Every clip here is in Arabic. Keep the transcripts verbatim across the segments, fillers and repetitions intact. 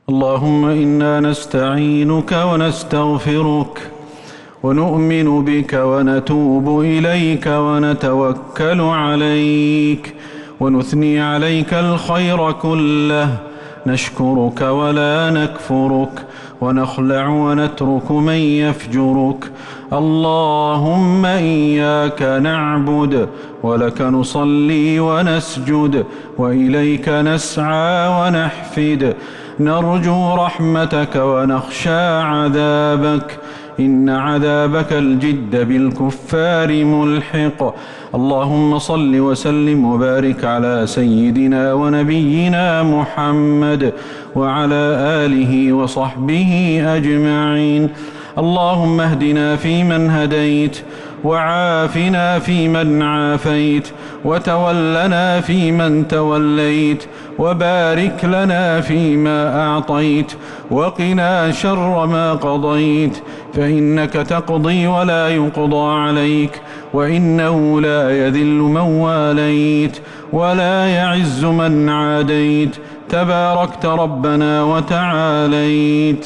اللهم إنا نستعينك ونستغفرك ونؤمن بك ونتوب إليك ونتوكل عليك ونثني عليك الخير كله، نشكرك ولا نكفرك، ونخلع ونترك من يفجرك. اللهم إياك نعبد ولك نصلي ونسجد وإليك نسعى ونحفد، نرجو رحمتك ونخشى عذابك، إن عذابك الجد بالكفار ملحق. اللهم صل وسلم وبارك على سيدنا ونبينا محمد وعلى آله وصحبه أجمعين. اللهم اهدنا فيمن هديت، وعافنا فيمن عافيت، وتولنا فيمن توليت، وبارك لنا فيما أعطيت، وقنا شر ما قضيت، فإنك تقضي ولا يقضى عليك، وإنه لا يذل من واليت ولا يعز من عاديت، تباركت ربنا وتعاليت.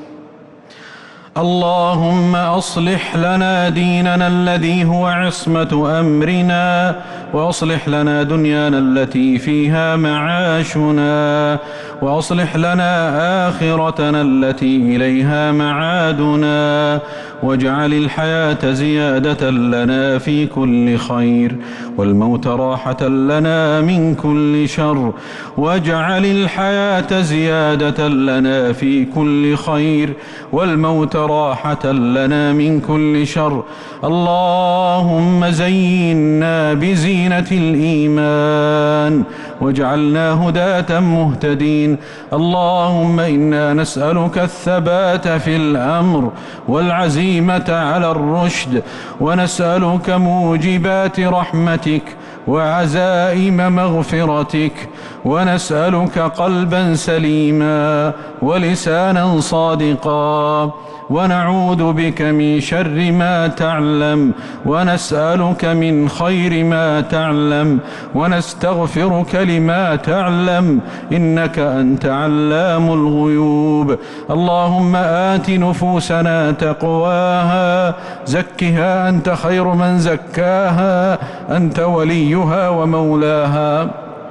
اللهم أصلح لنا ديننا الذي هو عصمة أمرنا، وأصلح لنا دنيانا التي فيها معاشنا، وأصلح لنا آخرتنا التي إليها معادنا، واجعل الحياة زيادة لنا في كل خير، والموت راحة لنا من كل شر، واجعل الحياة زيادة لنا في كل خير، والموت راحة لنا من كل شر. اللهم زينا بزينة الإيمان واجعلنا هداة مهتدين. اللهم إنا نسألك الثبات في الأمر والعزيمة على الرشد، ونسألك موجبات رحمتك وعزائم مغفرتك، ونسألك قلبا سليما ولسانا صادقا، ونعوذ بك من شر ما تعلم، ونسألك من خير ما تعلم، ونستغفرك لما تعلم، إنك أنت علام الغيوب. اللهم آت نفوسنا تقواها، زكها أنت خير من زكاها، أنت وليها ومولاها.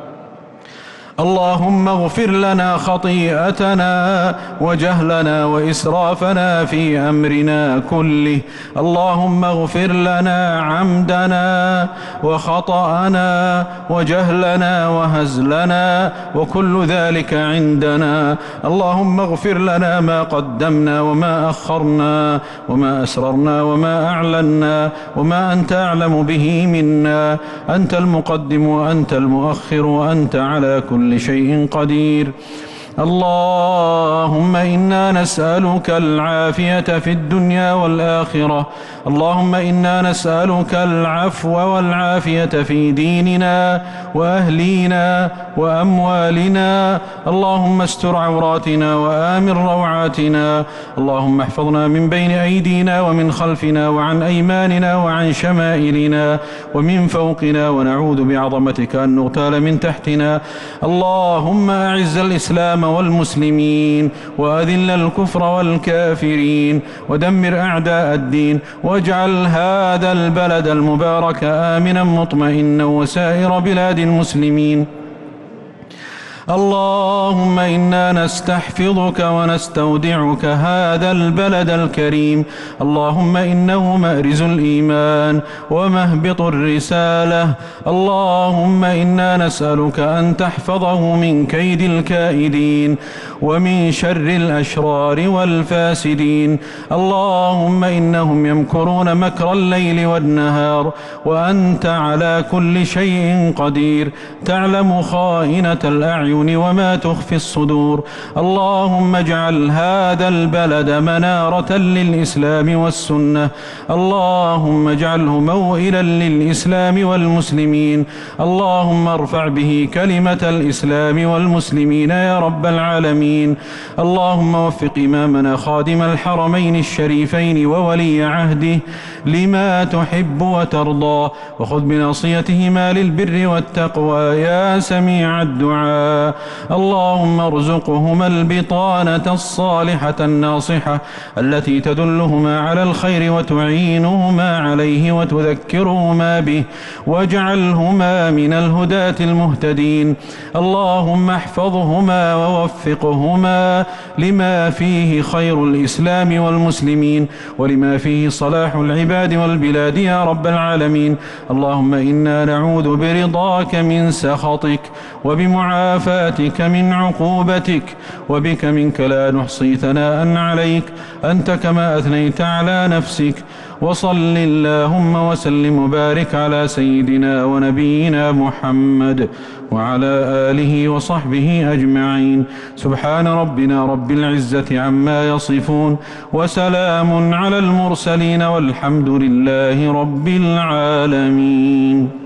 اللهم اغفر لنا خطيئتنا وجهلنا وإسرافنا في أمرنا كله. اللهم اغفر لنا عمدنا وخطأنا وجهلنا وهزلنا وكل ذلك عندنا. اللهم اغفر لنا ما قدمنا وما أخرنا وما أسررنا وما أعلنا وما أنت أعلم به منا. أنت المقدم وأنت المؤخر وأنت على كل كل شيء قدير. اللهم إنا نسألك العافية في الدنيا والآخرة. اللهم إنا نسألك العفو والعافية في ديننا وأهلينا وأموالنا. اللهم استر عوراتنا وآمن روعاتنا. اللهم احفظنا من بين أيدينا ومن خلفنا وعن أيماننا وعن شمائلنا ومن فوقنا، ونعوذ بعظمتك أن نغتال من تحتنا. اللهم أعز الإسلام والمسلمين، وأذل الكفر والكافرين، ودمر أعداء الدين، واجعل هذا البلد المبارك آمنا مطمئنا وسائر بلاد المسلمين. اللهم إنا نستحفظك ونستودعك هذا البلد الكريم. اللهم إنه مأرز الإيمان ومهبط الرسالة. اللهم إنا نسألك أن تحفظه من كيد الكائدين ومن شر الأشرار والفاسدين. اللهم إنهم يمكرون مكر الليل والنهار، وأنت على كل شيء قدير، تعلم خائنة الأعين وما تخفي الصدور. اللهم اجعل هذا البلد منارة للإسلام والسنة. اللهم اجعله موئلا للإسلام والمسلمين. اللهم ارفع به كلمة الإسلام والمسلمين يا رب العالمين. اللهم وفق إمامنا خادم الحرمين الشريفين وولي عهده لما تحب وترضى، وخذ بناصيتهما للبر والتقوى يا سميع الدعاء وتقواها. اللهم ارزقهما البطانة الصالحة الناصحة التي تدلهما على الخير وتعينهما عليه وتذكرهما به، واجعلهما من الهداة المهتدين. اللهم احفظهما ووفقهما لما فيه خير الإسلام والمسلمين، ولما فيه صلاح العباد والبلاد يا رب العالمين. اللهم إنا نعوذ برضاك من سخطك، وبمعافاتك من عقوبتك، وبك منك لا نحصي ثناء عليك أنت كما أثنيت على نفسك. وصل اللهم وسلم وبارك على سيدنا ونبينا محمد وعلى آله وصحبه أجمعين. سبحان ربنا رب العزة عما يصفون، وسلام على المرسلين، والحمد لله رب العالمين.